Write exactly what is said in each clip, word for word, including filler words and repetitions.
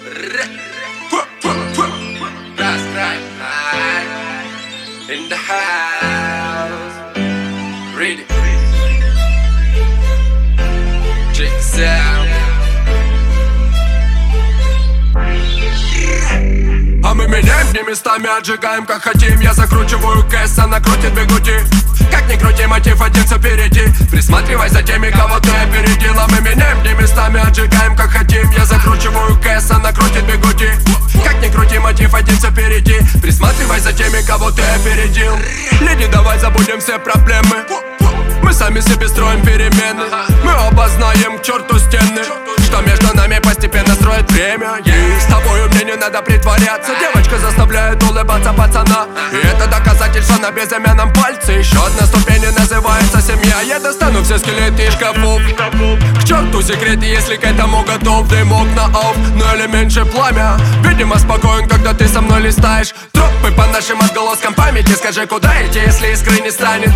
In the house, ready. Check this out. А мы меняем дни местами, отжигаем как хотим. Я закручиваю кэс, она крутит бигуди. Как ни крути, мотив один все впереди. Присматривай за теми, кого ты опередил. А мы меняем дни местами, отжигаем как хотим. Я закручиваю кэс, она крутит бигуди. Как ни крути, мотив один все впереди. Присматривай за теми, кого ты опередил. Леди, давай забудем все проблемы. Мы сами себе строим перемены. Мы оба знаем к черту стены, что между нами постепенно строит время. И с тобою мне не надо притворяться. Девочка заставляет улыбаться пацана. И это доказательство на безымянном пальце. Еще одна ступень называется семья. Я достану все скелеты из шкафов. К черту секреты, если к этому готов. Дымок на офф, но или меньше пламя. Видимо спокоен, когда ты со мной листаешь тропы по нашим отголоскам памяти. Скажи, куда идти, если искры не станет?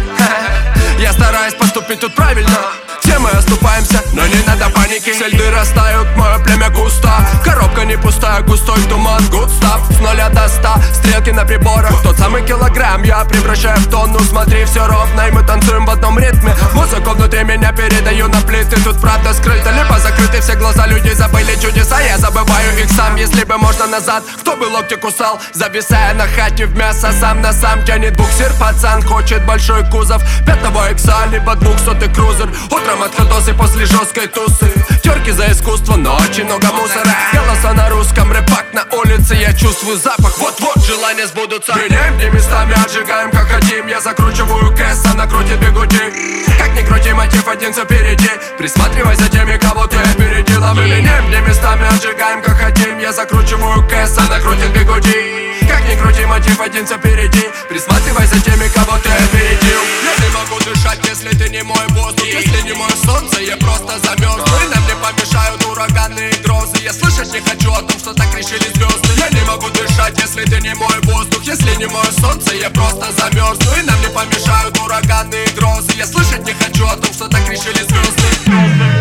Я стараюсь поступить тут правильно. Все мы оступаемся, но не надо паники. Все льды растают, мое племя густо. Коробка не пустая, густой туман. Good stuff, с нуля до ста. Стрелки на приборах, тот самый килограмм я превращаю в тонну. Смотри, все ровно, и мы танцуем в одном ритме. Музыку внутри меня передаю на плиты. Тут правда скрыта, либо закрыты все глаза. Люди забыли чудеса, я забываю их сам. Если бы можно назад, кто бы локти кусал? Зависая на хате в мясо, сам на сам тянет буксир. Пацан хочет большой кузов пятого икса, либо двухсотый крузер. Утром отходосы после жесткой тусы. Терки за искусство, но очень много мусора. Голоса на русском, рэпак на улице. Я чувствую запах, вот-вот желания сбудутся. Меняем дни местами, отжигаем как хотим. Я закручиваю кэс, она крутит бигуди. Как ни крути, мотив один все впереди. Присматривай за теми, кого ты опередил. А мы меняем дни местами, отжигаем как хотим. Я закручиваю кэс, она крутит бигуди. Как ни крути, мотив один все впереди. Присматривай за теми, кого ты опередил. Я не могу дышать, если ты не мой воздух. Если не мое солнце, я просто замерз. И нам не помешают ураганы и грозы. Я слышать не хочу о том, что так решили звезды. Я не могу дышать, если ты не мой воздух. Если не мое солнце, я просто замерз. И нам не помешают ураганы и грозы. Я слышать не хочу о том, что так решили звезды.